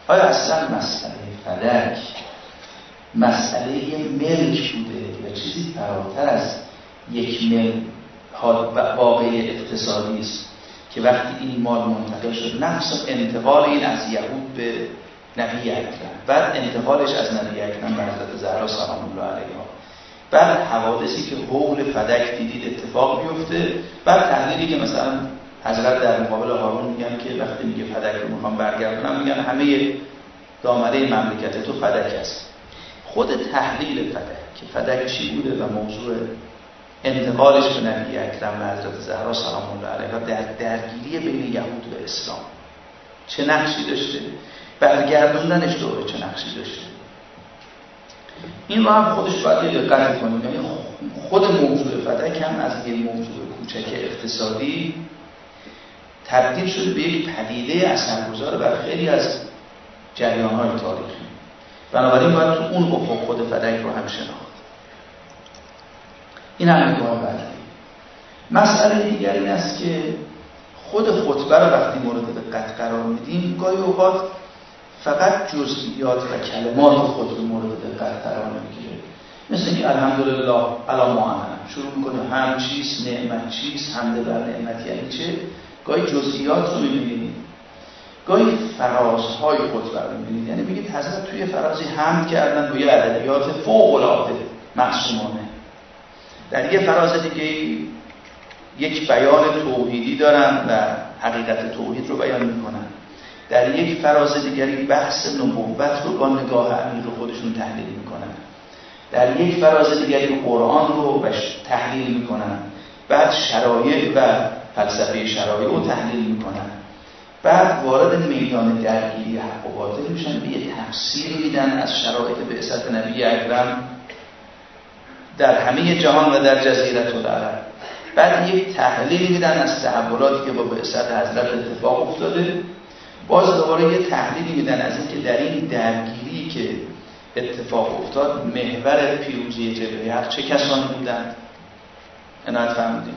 آیا اصلا مسئله فلک مسئله ملک بوده یا چیزی فراتر از یک ملک واقعی اقتصادی است که وقتی این مال منتقل شد، نفس انتقال این از یهود به نبی اکرم، بعد انتقالش از نبی اکرم به حضرت زهرا سلام الله علیها، بعد حوادثی که حول فدک دیدید اتفاق میفته، بعد تحلیلی که مثلا حضرت در مقابل هارون میگن که وقتی میگه فدک رو میخوام برگردونم، میگن همه دامنه مملکت تو فدک است. خود تحلیل فدک که فدک چی بوده و موضوع انتقالش به نبی اکرم و حضرت زهرا سلام الله علیها در درگیری بین یهود و اسلام چه نقشی داشته، برگردوندنش دوره چه نقشی داشته، این رو هم خودش باید یه دقت کنیم. یعنی خود موضوع فدک هم از یک موضوع کوچک اقتصادی تبدیل شده به یک پدیده اثرگذار بر خیلی از جریان‌های تاریخی. بنابراین باید تو اون افق خود فدک رو هم شناخت. این هم نگاه بعدی. مسئله دیگر این است که خود خطبه رو وقتی مورد دقت قرار میدیم، گاهی اوقات فقط جزئیات و کلمات خود رو مورد دقت قرار نمیگیره. مثل اینکه الحمدلله علی ما انعم شروع میکنه، هم چیست، نعمت چیست، حمد بر نعمت یعنی چه. گاهی جزئیات رو میبینید، گاهی فرازهای خطبه رو میبینید. یعنی میگید حضرت توی فرازی حمد کردن با یه ادبیات فوق العاده معصومانه، در یه فراز دیگه یک بیان توحیدی دارن و حقیقت توحید رو بیان میکنن، در یک فراز دیگری بحث نبوت رو با نگاه عمیق خودشون تحلیل میکنن، در یک فراز دیگری قرآن رو تحلیل میکنن، بعد شرایع و فلسفه شرایع رو تحلیل میکنن، بعد وارد میدان درگیری حق و باطل میشن، به یه تفسیر میدن از شرایط بعثت نبی اکرم در همه جهان و در جزیره العرب، بعد یک تحلیل میدن از تحولاتی که با بعثت حضرت اتفاق افتاده، باز دوباره یه تحلیلی میدن از اینکه در این درگیری که اتفاق افتاد محور پیروزی جبهه حق چه کسانی بودند. عنایت فرمودید.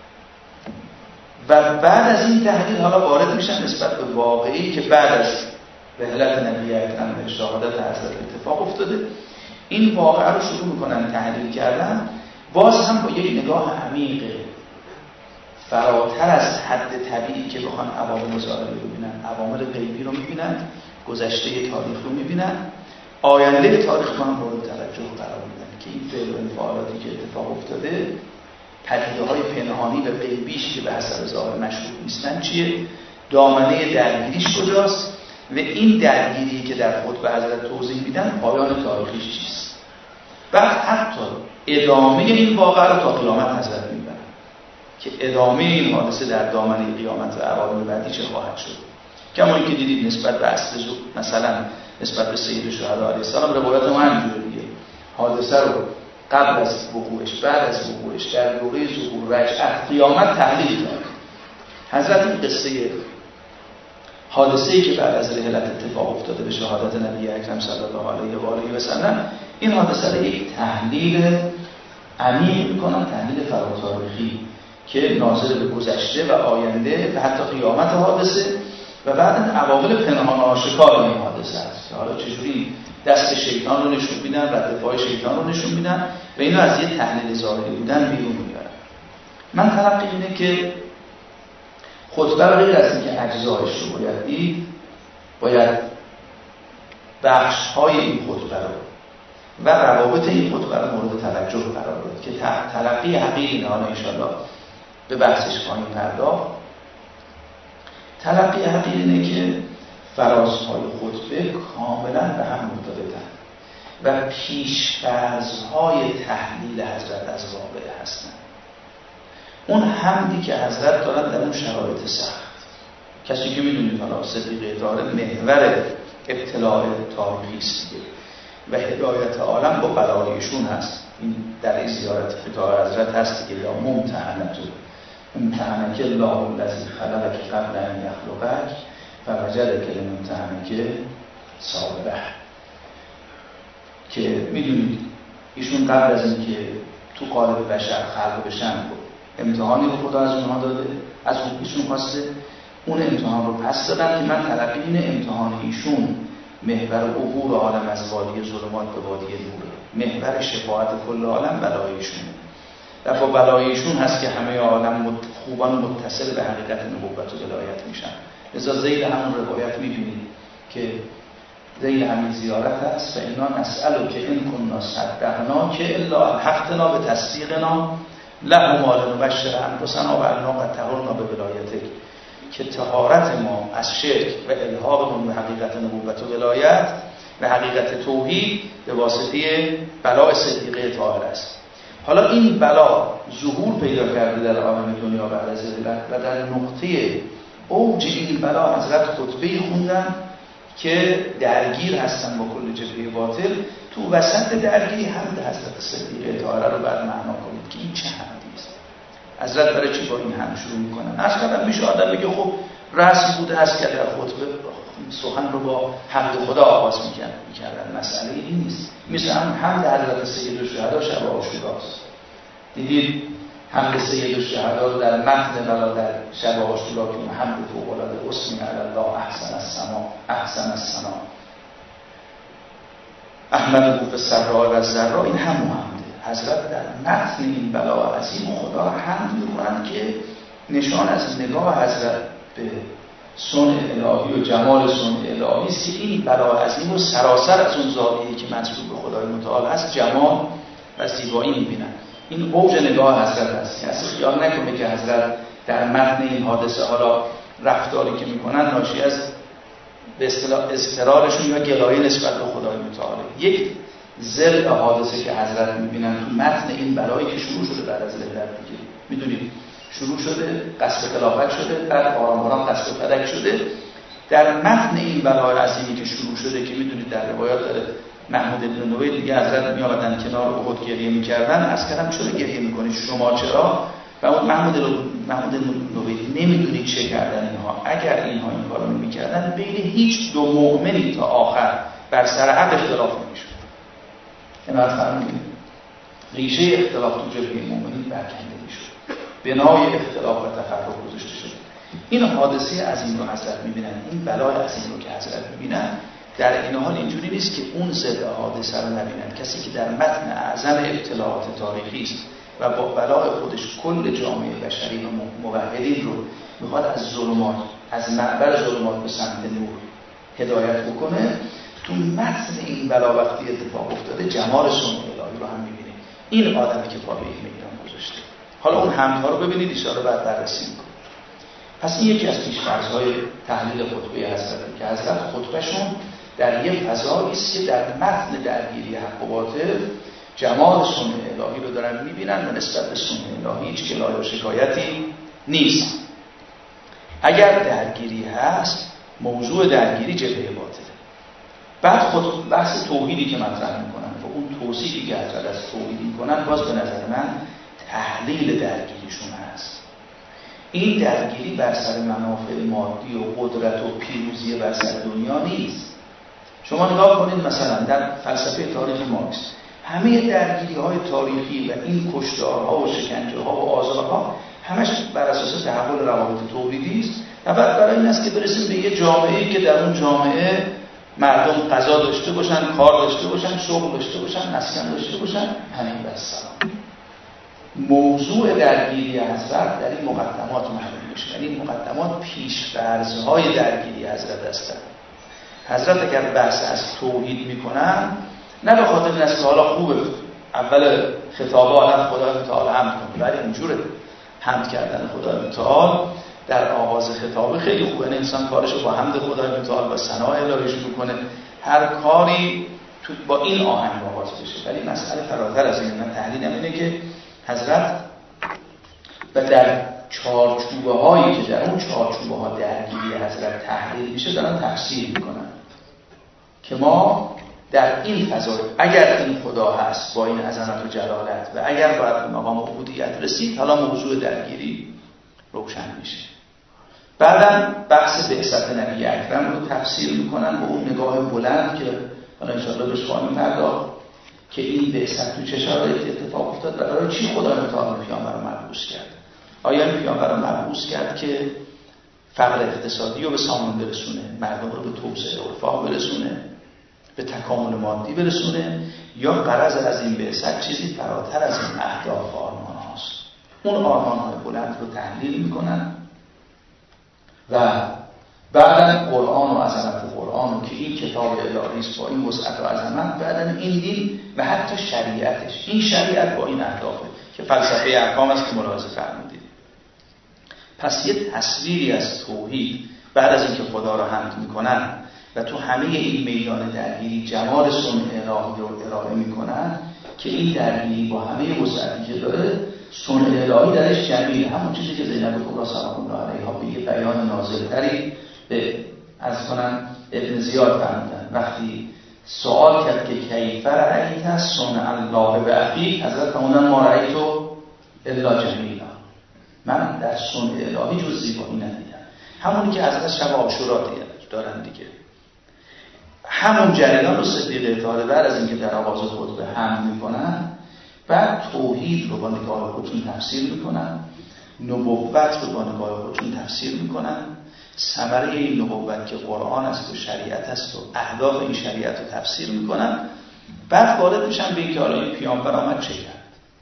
و بعد از این تحلیل حالا وارد میشن نسبت به واقعی که بعد از رحلت نبی اکرم به شهادت حضرت اتفاق افتاده. این واقعه رو شروع میکنن تحلیل کردن، باز هم با یک نگاه عمیق فراتر از حد طبیعی که بخوان عوامل ظاهری رو ببینن، عوامل غیبی رو میبینن، گذشته تاریخ رو میبینن، آینده تاریخ رو هم مورد توجه قرار میدن که این فعل و انفعالاتی که اتفاق افتاده، پدیده‌های پنهانی و غیبیش که به اثر ظاهر مشهود نیستن چیه، دامنه درگیریش کجاست و این درگیری که در خطبه حضرت توضیح میدن پایان تاریخیش چیست. بعد حتی ادامه این واقعه رو تا قیامت حضرت میبرن که ادامه این حادثه در دامنه قیامت و عوامل بعدی چه خواهد شد. کما اینکه دیدید نسبت به اصل مثلا نسبت به سید الشهدا علیه السلام روایت ما همینجوره دیگه، حادثه رو قبل از وقوعش، بعد از وقوعش، در دوره ظهور رجعت قیامت تحلیل کرد. حضرت این قصه حادثه‌ای که بعد از رحلت اتفاق افتاده به شهادت نبی اکرم صلی الله علیه و آله و سلم، این حادثه رو یک تحلیل عمیق می‌کنن، تحلیل فراتاریخی که ناظر به گذشته و آینده و حتی قیامت حادثه و بعد عوامل پنهان آشکار این حادثه است. حالا چجوری دست شیطان رو نشون میدن، رد پای شیطان رو نشون میدن و اینو از یه تحلیل ظاهری بودن بیرون میارن. من تلقی اینه که خطبه رو غیر از اینکه اجزایش رو باید دید، باید بخش‌های این خطبه رو و روابط این خطبه رو مورد توجه قرار داد که تلقی حقیقی نه ان شاءالله به بحثش خواهیم پرداخت. تلقی حقیقی اینه که فرازهای خطبه کاملا به هم مرتبطند و پیش‌فرض‌های تحلیل حضرت از واقعه هستند. اون حمدی که حضرت دارن در اون شرایط سخت، کسی که میدونید حالا صدیقه داره محور ابتلاع تاریخی است و هدایت عالم با بلایشون هست. این در زیارت فتاح حضرت هست دیگه، یا ممتحنتو امتحنک الله الذی خلقک قبل ان یخلقک فوجدک لممتحنک صابره، که میدونید ایشون قبل از اینکه تو قالب بشر خلق بشن امتحانی رو خدا از اونها داده، از ایشون خواسته، اون امتحان رو پس دادن که من تلقی این امتحان ایشون محور عبور عالم از وادی ظلمات به وادی نوره، محور شفاعت کل عالم بلایشونه و با بلایشون هست که همه عالم خوبان متصل به حقیقت نبوت و ولایت میشن. لذا ذیل همون روایت میبینید که ذیل همین زیارت هست و اینا نسألو که این کننا صدقنا که الا الحقتنا به تصدیقنا له مال نبشر انفسنا و انا قد طهرنا به ولایتک، که طهارت ما از شرک و الحاقمون به حقیقت نبوت و ولایت و حقیقت توحید به واسطه بلاء صدیقه طاهر است. حالا این بلا ظهور پیدا کرده در عالم دنیا بعد از ذلت و در نقطه اوج این بلا حضرت خطبه خوندن که درگیر هستن با کل جبهه باطل. تو وسط درگیری حمد حضرت صدیقه طاهره رو بعد معنا کنید که این چه حمدی است. حضرت برای چی با این حمد شروع میکنن؟ اصلا میشه آدم بگه خب رسم بوده است که در خطبه سخن رو با حمد خدا آغاز میکردن. مسئله این نیست. مثل حمد حضرت سید الشهدا شب عاشورا است. دیدید حمد سید الشهدا رو در متن بلا در شب عاشورا که حمد فوق العاده اسمی علی الله احسن الثنا احمد بوف سرا و ذرا، این همون حمده. حضرت در متن این بلا عظیم خدا را حمد میکنند که نشان از نگاه حضرت به صنع الهی و جمال صنع الهی است که این بلا عظیم رو سراسر از اون زاویه‌ای که منسوب به خدای متعال است جمال و زیبایی میبینند. این اوج نگاه حضرت است که اصلا خیال نکنه که حضرت در متن این حادثه حالا رفتاری که میکنن ناشی از به اصطلاح اضطرارشون یا گلایه نسبت به خدای متعال. یک ضلع حادثه که حضرت میبینن تو متن این بلایی که شروع شده بعد از ذلت دیگه، میدونید شروع شده قصد خلافت شده، بعد آرام آرام قصد فدک شده. در متن این بلای عظیمی که شروع شده که میدونید در روایات داره محمود بن نوید دیگه حضرت میآمدن کنار احد گریه میکردن، از کردم چرا گریه میکنید شما چرا؟ و اون محمود نوید نمیدونید چه کردن اینها. اگر اینها این کارو نمیکردن بین هیچ دو مؤمنی تا آخر بر سر حق اختلاف نمیشد. اینها فرمودید ریشه اختلاف تو جبهه مؤمنین برکنده میشد، بنای اختلاف و تفرق گذاشته شد. این حادثه عظیم رو حضرت میبینن، این بلای عظیم رو که حضرت میبینن، در این حال اینجوری نیست که اون ضد حادثه رو نبینن. کسی که در متن اعظم اطلاعات تاریخی است و با بلای خودش کل جامعه بشری و موحدین رو میخواد از ظلمات، از معبر ظلمات به سمت نور هدایت بکنه، تو متن این بلا وقتی اتفاق افتاده جمال صنع الهی رو هم میبینه. این آدمی که پا به این میدان گذاشته. حالا اون حمدها رو ببینید اشاره بعد بررسی میکنه. پس این یکی از پیش‌فرض‌های تحلیل خطبه حضرت که حضرت خطبهشون در یک فضایی است که در متن درگیری حق و باطل جمال صنع الهی رو دارن میبینن و نسبت به صنع الهی هیچ گلایه و شکایتی نیست. اگر درگیری هست موضوع درگیری جبهه باطله. بعد خود بحث توحیدی که مطرح میکنن و اون توصیفی که حضرت از توحید میکنن باز به نظر من تحلیل درگیریشون هست. این درگیری بر سر منافع مادی و قدرت و پیروزی بر سر دنیا نیست. شما نگاه کنید مثلا در فلسفه تاریخ مارکس همه درگیری‌های تاریخی و این کشتارها و شکنجه‌ها و آزارها همش بر اساس تحول روابط توحیدی است. فقط برای این است که برسیم به یه جامعه‌ای که در اون جامعه مردم غذا داشته باشن، کار داشته باشن، شغل داشته باشن، مسکن داشته باشن، همین بس سلام. موضوع درگیری حضرت در این مقدمات محدود میشه. یعنی این مقدمات پیش‌فرض‌های درگیری حضرت هستند. حضرت اگر بحث از توحید میکنن نه به خاطر این است که حالا خوبه اول خطاب آدم خدای متعال حمد کنه، ولی اینجوره حمد کردن خدای متعال در آغاز خطاب خیلی خوبه. انسان کارشو با حمد خدای متعال و ثنا الهی شروع کنه، هر کاری با این آهنگ آغاز بشه. ولی مسئله فراتر از این. من تحلیلم اینه که حضرت و در چارچوبه هایی که در اون چارچوبه ها درگیری حضرت تحلیل میشه دارن تفسیر میکنن که ما در این فضا اگر این خدا هست با این عظمت و جلالت و اگر باید به مقام عبودیت رسید، حالا موضوع درگیری روشن میشه. بعدم بحث بعثت نبی اکرم رو تفسیر میکنن با اون نگاه بلند که حالا انشاءالله بهش خواهیم پرداخت که این بعثت تو چه شرایطی اتفاق افتاد و برای چی خدا متعال پیامبر رو مبعوث کرد. آیا این پیامبر رو مبعوث کرد که فقر اقتصادی رو به سامون برسونه، مردم رو به توسعه و رفاه برسونه، به تکامل مادی برسونه، یا غرض از این بعثت چیزی فراتر از این اهداف و آرمان هاست. اون آرمان های بلند رو تحلیل میکنن و بعدن قرآن و عظمت قرآن که این کتاب الهی است با این وسعت و عظمت، بعدن این دین و حتی شریعتش، این شریعت با این اهدافه که فلسفه احکام است که ملاحظه فرمودید. پس یه تصویری از توحید بعد از اینکه خدا رو حمد میکنن و تو همه این میدان درگیری جمال صنع الهی رو ارائه میکنن که این درگیری با همه وسعتی که داره صنع الهی درش جمیله، همون چیزی که زینب کبری سلام الله علیها به یه بیان نازل‌تری به از کنن ابن زیاد فرمودن وقتی سوال کرد که کیف رأیت صنع الله باخیک، حضرت فرمودن ما رأیت الا جمیلا، من در صنع الهی جز زیبایی ندیدم. همونی که حضرت شب عاشورا دارن دیگه. همون جریان رو صدیق اطاعت بعد از اینکه در آغاز خطبه حمد میکنن، بعد توحید رو با نگاه خودشون تفسیر میکنن، نبوت رو با نگاه خودشون تفسیر میکنن، ثمره این نبوت که قرآن است و شریعت است و اهداف این شریعت رو تفسیر میکنن. بعد وارد میشن به اینکه حالا این پیامبر آمد چه کرد،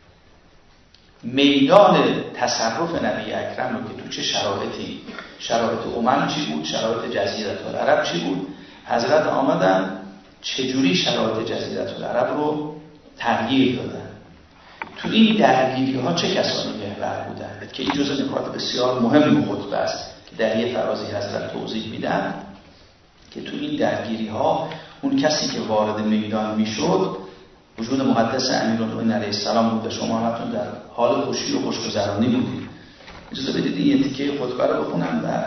میدان تصرف نبی اکرم رو که تو چه شرایطی، شرایط امم چی بود، شرایط جزیره العرب چی بود، حضرت آمدن چجوری شرایط جزیره العرب رو تغییر دادن، تو این درگیری ها چه کسانی محور بودن که این جزء نکات بسیار مهم خطبه است که در یه فرازی حضرت توضیح میدن که تو این درگیری ها اون کسی که وارد میدان میشد وجود مقدس امیرالمومنین علیه السلام بود و شما همتون در حال خوشی و خوشگذرانی بودید. اجازه بدید این تیکه خطبه رو بخونم و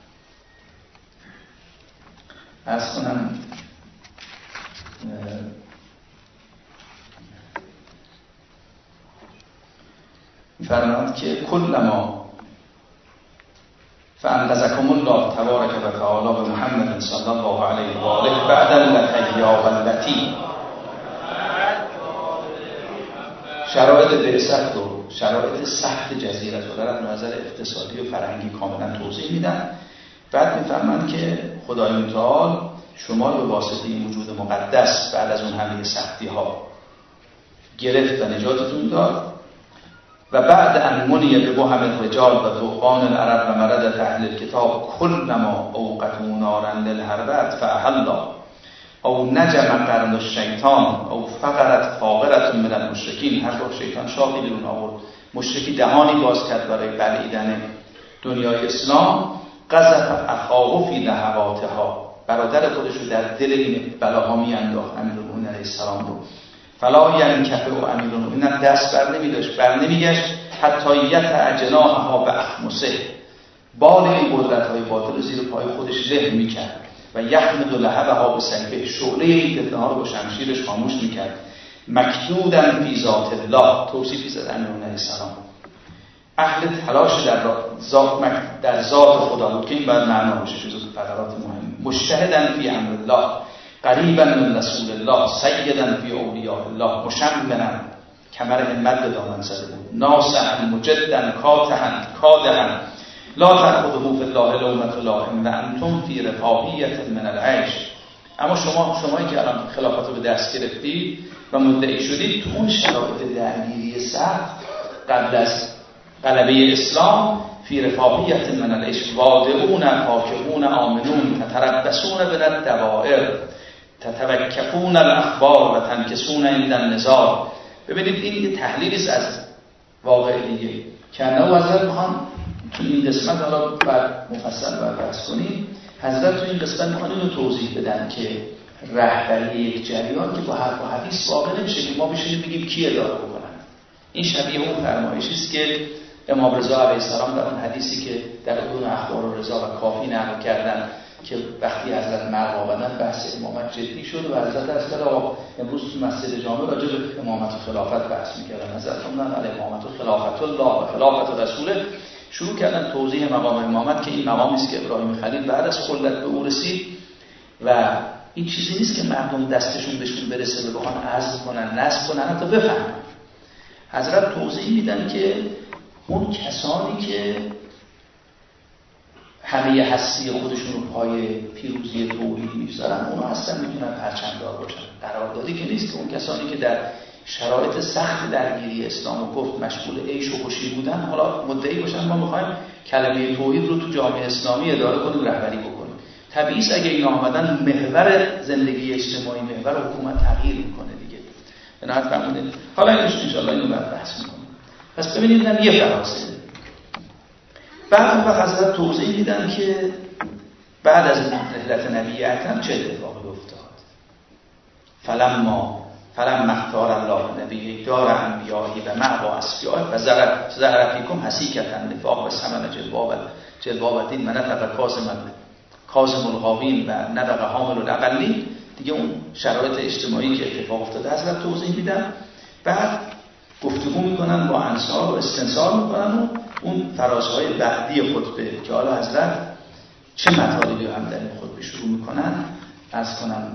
عرض کنم فرمود که کلما فانقذکم الله تبارک و تعالی به محمد صلی الله علیه و آله بعد التحیا و التی، شرایط بعثت و شرایط سخت جزیره العرب نظر اقتصادی و فرهنگی کاملا توضیح میدن. بعد میفهمند که خدای متعال شما به واسطه این وجود مقدس بعد از اون همه سختی ها گرفت و نجاتتون داد و بعد ان منی به بهم الرجال و طوفان العرب و مرض اهل الکتاب کلما اوقتوا نارا للحرب فاحلا او نجم قرن الشیطان او فقرت فاقرت من المشرکین، هر بار شیطان شاقی بیرون آورد، مشرکی دهانی باز کرد برای بلعیدن دنیای اسلام، قذف اخاه فی لهواتها، برادر خودش رو در دل این بلاها میانداخت امیرالمومنین علیه السلام رو. فلا ینکف و امیرالمومنین دست بر نمیداشت، بر نمیگشت حتی یتعجناها به اخمسه، بال این قدرت‌های باطل زیر پای خودش له میکرد و یحمد لهبها به سیفه، شعله این فتنه‌ها رو با شمشیرش خاموش میکرد. مکدودن فی ذات الله، توصیفی زد امیرالمومنین علیه السلام، اهل تلاش در ذات خدا بود که این باید معنا باشه، جزو فقرات مهم. مجتهدن فی امر الله، قریبا من رسول الله، سیدن فی اولیاء الله، مشمرا کمر همت به دامن زده بود، ناصحا مجدن کادحا لا تأخذه فی الله لومة لائم و انتم فی رفاهیة من العیش. اما شمایی که الان خلافت رو به دست گرفتید و مدعی شدید، تو اون شرایط درگیری سخت قبل از غلبه اسلام فی رفاهیت من العیش، واضعون حاکمون آمنون تتربصون بین الدوائر تتوکفون الاخبار و تنکسون عند النزاع. ببینید این یه تحلیلی است از واقع دیگه که انه حضرت میخوان تو این قسمت حالا بعد مفصل بحث کنیم. حضرت تو این قسمت میخوان اینو توضیح بدن که رهبری یک جریان که با حرف و حدیث واقع نمیشه که ما بشینیم بگیم کی اداره بکنن. این شبیه اون فرمایشی است که امام رضا علیه السلام در اون حدیثی که در اون اخبار و رضا و کافی نقل کردن که وقتی حضرت مرگ آمدن بحث امامت جدی شد و حضرت از کلا امروز تو مسجد جامع راجع به امامت و خلافت بحث می‌کردن. حضرت فرمودن علی امامت و خلافت الله و خلافت رسول، شروع کردن توضیح مقام امامت که این مقامی است که ابراهیم خلیل بعد از خلت به او رسید و این چیزی نیست که مردم دستشون بهشون برسه و بخوان عزم کنن نصب کنن حتی بفهمن. حضرت توضیح میدن که اون کسانی که همه هستی خودشون رو پای پیروزی توحید می‌ذارن، اونا اصلا میتونن پرچم‌دار باشن. قراردادی که نیست که اون کسانی که در شرایط سخت درگیری اسلام و کفر مشغول عیش و خوشی بودن حالا مدعی باشن ما می‌خوایم کلمه توحید رو تو جامعه اسلامی اداره کنیم، رهبری بکنیم. طبیعیه اگه اینا آمدن محور زندگی اجتماعی، محور حکومت تغییر میکنه دیگه. بنابراین فرمودید حالا اینش ان شاء الله اینو بعد بحث می‌کنیم. پس ببینید من یه فراسه بعد اون وقت حضرت توضیح میدن که بعد از رحلت نبی اکرم چه اتفاقی افتاد. فلما اختار الله نبی دار انبیایی و معوا اصفیاء و ظهر فیکم حسیکة النفاق و ثمن جلواب الدین و نطق کاظم الغاوین و نطق حامل الاقلین. دیگه اون شرایط اجتماعی که اتفاق افتاده حضرت توضیح میدن. بعد گفتگو میکنن با انصار و استنصار میکنن و اون فرازهای بعدی خطبه که حالا حضرت چه مطالبی هم در این خطبه شروع میکنن عرض کنم.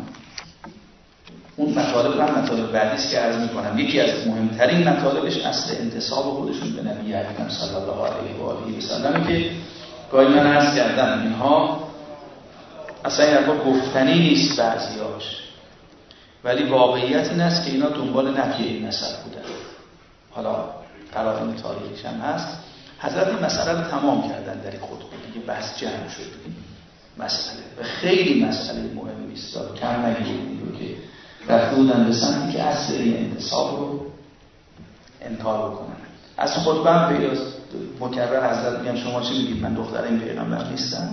اون مطالب هم مطالب بعدی است که عرض میکنم. یکی از مهمترین مطالبش اصل انتساب خودشون به نبی اکرم صلی الله علیه و آله و سلم که گاهی من عرض کردم اینها اصلا این حرفا گفتنی نیست بعضیاش، ولی واقعیت این است که اینا دنبال نفی این نسب بودن. حالا قرائن تاریخیش هم هست. حضرت این مسئله رو تمام کردن در این خطبه دیگه، بحث جمع شد مسئله و خیلی مسئله مهمی است. کم نگیرید که رفته بودن به سمتی که اصل این انتصاب رو انکار بکنن. از خطبه هم پیداست مکرر حضرت میگن شما چی میگید من دختر این پیغمبر نیستم.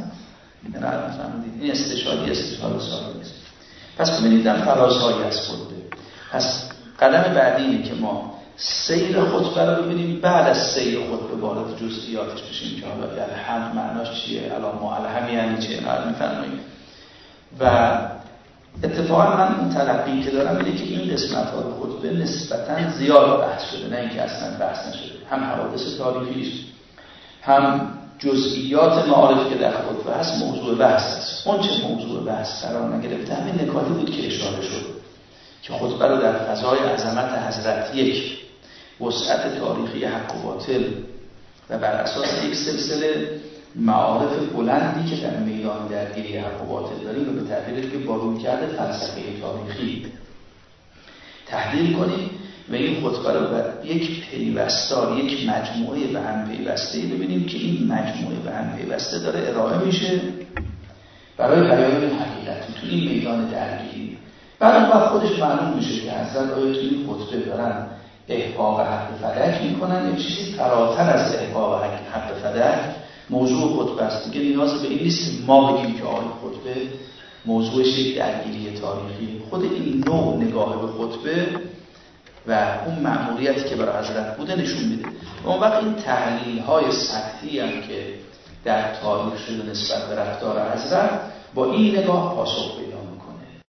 این استشهادی استشهاد ساده نیست. پس ببینیدم فرازهایی از خطبه. پس قدم بعدی اینه که ما سیر خطبه رو ببینیم، بعد از سیر خطبه وارد جزئیاتش بشیم که حالا الحمد معناش چیه، الان ما الحمد یعنی چیه میفرماییم. و اتفاقا من اون تلقی که دارم اینه که این قسمت ها خطبه نسبتاً زیاد بحث شده، نه اینکه اصلا بحث نشده. هم حوادث تاریخیش، هم جزئیات معارف که در خطبه هست موضوع بحث است. اون چه موضوع بحث قرار نگرفته همین نکاتی بود که اشاره شد که خطبه رو در فضای عظمت حضرت، یک وسعت تاریخی حق و باطل و بر اساس یک سلسله معارف بلندی که در میدان درگیری حق و باطل داریم و به تعبیری که با رویکرد فلسفه تاریخی تحلیل کنیم و این خطبه رو به یک پیوستار، یک مجموعه به هم پیوسته ببینیم که این مجموعه به هم پیوسته داره ارائه میشه برای بیان حقیقتی تو این میدان درگیری. بعد وقت خودش معلوم میشه که حضرت آیا تو این خطبه دارن احقاق حق فلک میکنن یا چیزی فراتر از احقاق حق فلک موضوع خطبه است. دیگه نیاز به این نیست ما بگیم که آقای خطبه موضوعش یک درگیری تاریخی. خود این نوع نگاه به خطبه و اون مأموریتی که برای حضرت بوده نشون میده. و اون وقت این تحلیل‌های سطحی هم که در تاریخ شده نسبت به رفتار حضرت با این نگاه پاسخ پیدا